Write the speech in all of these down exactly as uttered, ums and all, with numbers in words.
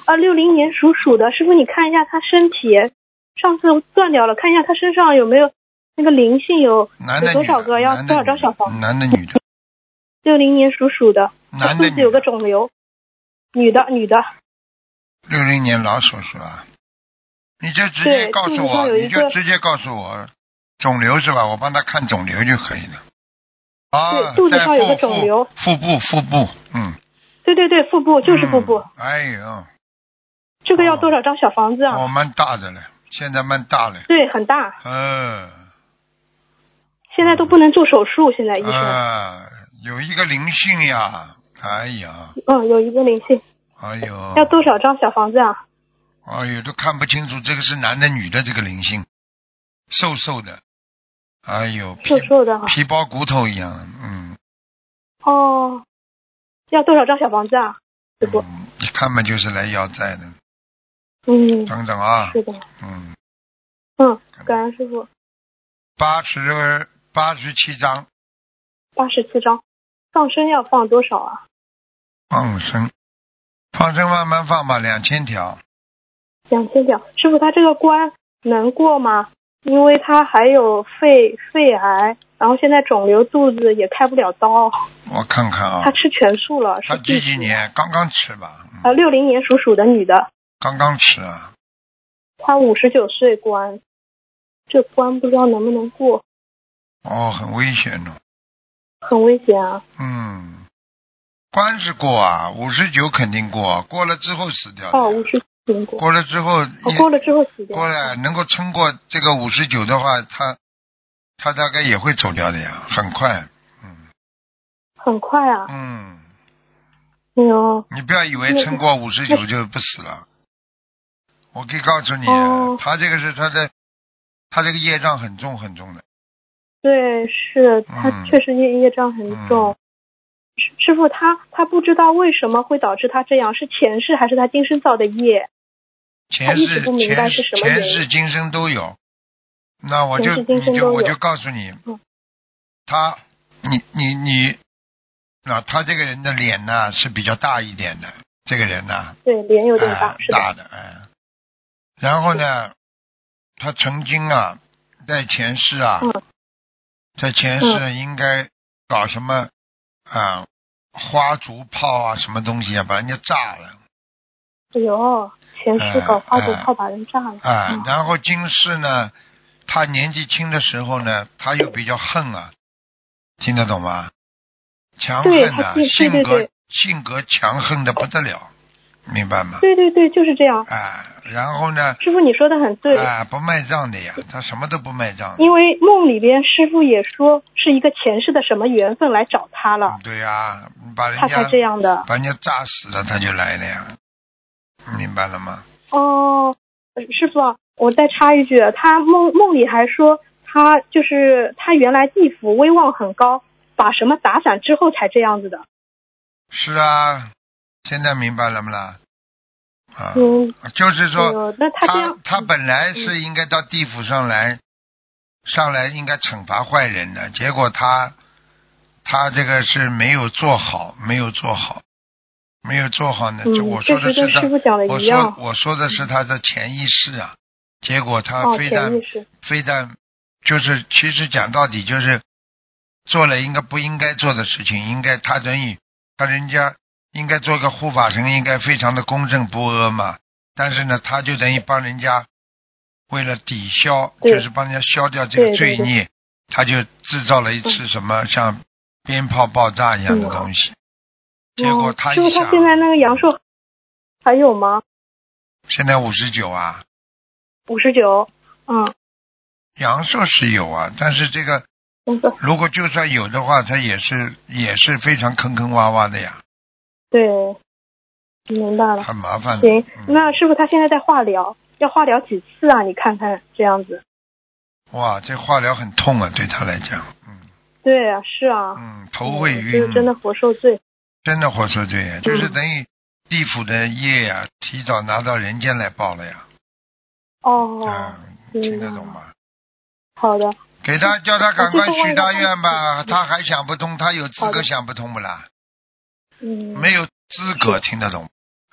啊，六零年属鼠的师傅，你看一下他身体，上次断掉了，看一下他身上有没有那个灵性有， 男的有多少个，要多少张小房？ 男的女的？ 六零年属鼠的， 男的肚子有个肿瘤，女的女的。 六零年老鼠是吧？你就直接告诉我，你就直接告诉我肿瘤是吧？我帮他看肿瘤就可以了。啊， 对，肚子上有个肿瘤。 腹部，腹部，嗯。 对对对，腹部就是腹部。 嗯、哎呦。 这个要多少张小房子啊？ 哦，蛮大的了，现在蛮大了。 对，很大。 嗯。 现在都不能做手术，现在医生。 啊，有一个灵性呀，哎呀。 嗯，有一个灵性。 哎呦。 要多少张小房子啊？ 哎呦，都看不清楚这个是男的女的，这个灵性，瘦瘦的，哎呦， 瘦瘦的、啊， 皮包骨头一样，嗯。 哦，要多少张小房子啊？师傅、 嗯，一看嘛就是来要债的。 嗯。 等等啊。 是的。 嗯。 嗯，感恩师傅。 八十八十七张。 八十七张，放生要放多少啊？ 放生，放生慢慢放吧，两千条。 两千条，师傅他这个关能过吗？因为他还有肺肺癌，然后现在肿瘤肚子也开不了刀。 我看看啊。 他吃全素了。 他几几年？刚刚吃吧。 嗯、啊，六零年属鼠的女的。 刚刚吃啊。 他五十九岁关，这关不知道能不能过。 哦，很危险的。 很危险啊。 嗯，关是过啊，五十九肯定过，过了之后死掉。 哦，五十九过。 过了之后、哦， 过了之后死掉。 过了能够撑过这个五十九的话，他他大概也会走掉的呀，很快。嗯。 很快啊。 嗯。 哎呦。 你不要以为撑过五十九就不死了。我可以告诉你， 哦、 他这个是他的，他这个业障很重很重的。 对，是他确实业、嗯、业障很重。嗯、师傅他他不知道为什么会导致他这样，是前世还是他今生造的业？ 前世他一直不明白是什么原因。 前世今生都有。那我就你就我就告诉你，嗯、他你你你，那他这个人的脸呢是比较大一点的，这个人呢。 对，脸有点大， 呃、 是的。 大的哎。然后呢，他曾经啊，在前世啊。 嗯在前世应该搞什么啊、嗯、花烛炮啊什么东西啊，把人家炸了。 哎呦，前世搞花烛炮把人炸了。 啊、呃呃，然后今世呢，他年纪轻的时候呢，他又比较横啊，听得懂吗？强横啊，性格对对对性格强横的不得了。明白吗？ 对对对，就是这样。 啊，然后呢？ 师傅，你说的很对。 啊，不卖账的呀，他什么都不卖账。 因为梦里边师傅也说是一个前世的什么缘分来找他了。 对呀、啊，把人家他才这样的， 把人家炸死了，他就来了呀，明白了吗？ 哦，师傅，我再插一句，他梦梦里还说他就是他原来地府威望很高，把什么打散之后才这样子的。 是啊。现在明白了吗啦？啊， 嗯， 就是说， 那他这样， 他他本来是应该到地府上来，嗯、上来应该惩罚坏人的，结果他他这个是没有做好，没有做好，没有做好呢。 嗯、 就我说的是他， 我说我说的是他的潜意识啊，结果他非但、 哦、 非但就是其实讲到底就是做了应该不应该做的事情，应该他等于他人家。应该做个护法神，应该非常的公正不阿嘛。但是呢，他就等于帮人家为了抵消，就是帮人家消掉这个罪孽， 对对对他就制造了一次什么、嗯、像鞭炮爆炸一样的东西。嗯、结果他一想， 师傅，他现在那个阳寿还有吗？ 现在五十九啊。 五十九，嗯。 阳寿是有啊，但是这个如果就算有的话，他也是也是非常坑坑洼洼的呀。 对，明白了。 很麻烦。 行， 嗯、 那师傅他现在在化疗，要化疗几次啊？你看看这样子。 哇，这化疗很痛啊，对他来讲。嗯。 对啊，是啊。 嗯，头会晕。 就是真的活受罪。 真的活受罪呀、嗯，就是等于地府的业呀、啊，提早拿到人间来报了呀。 哦。 嗯，听得懂吗？ 好的。 给他叫他赶快许大愿吧，他还想不通，他有资格想不通不啦？ 嗯， 没有资格听得懂，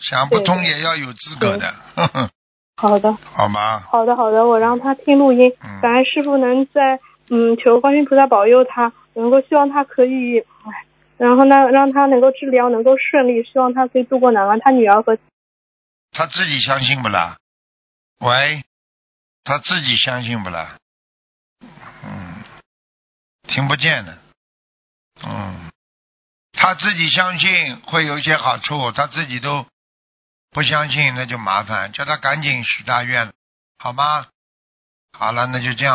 想不通也要有资格的，呵呵， 好的， 好吗？ 好的，好的，我让他听录音， 嗯感恩师傅能在嗯求观世音菩萨保佑他，能够希望他可以，哎，然后呢让他能够治疗能够顺利，希望他可以渡过难关。他女儿和他自己相信不啦？喂，他自己相信不啦？嗯，听不见的。嗯，他自己相信会有一些好处，他自己都不相信，那就麻烦，叫他赶紧许大愿，好吗？好了，那就这样。